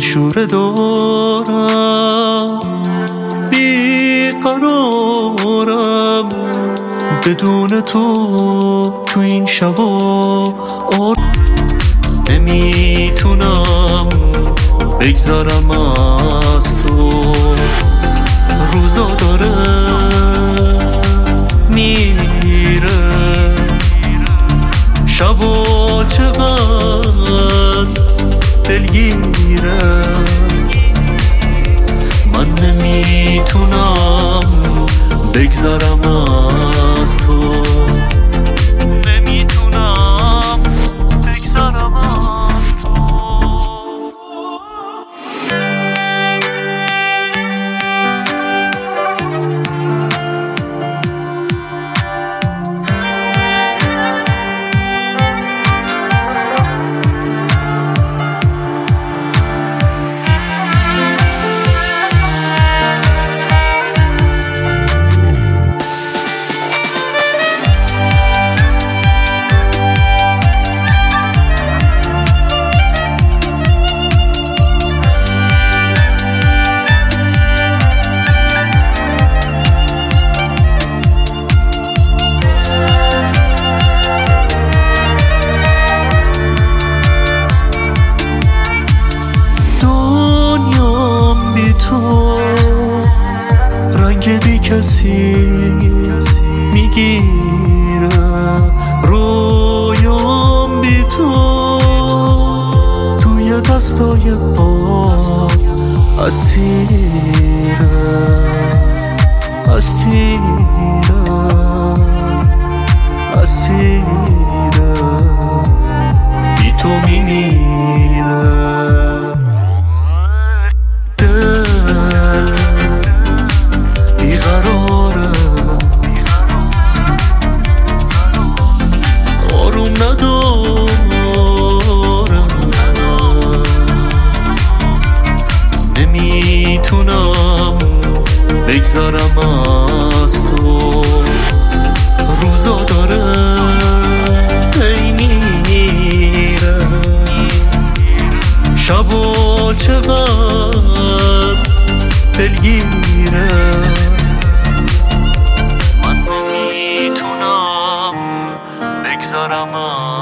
شوره دارم، بیقرارم بدون تو این شبا. نمیتونم بگذارم از تو، روزا داره میره، شبا چقدر دلگیره. من نمیتونم بگذارم از تو، نمیتونم بگذارم از تو. رنگ بی کسی میگیره، رویام بی تو توی دستای باد اسیره، اسیره، اسیره، بی تو میمیره. نمیتونم بگذارم از تو، روزا داره هی میره، شبا چقدر دلگیره. من نمیتونم بگذارم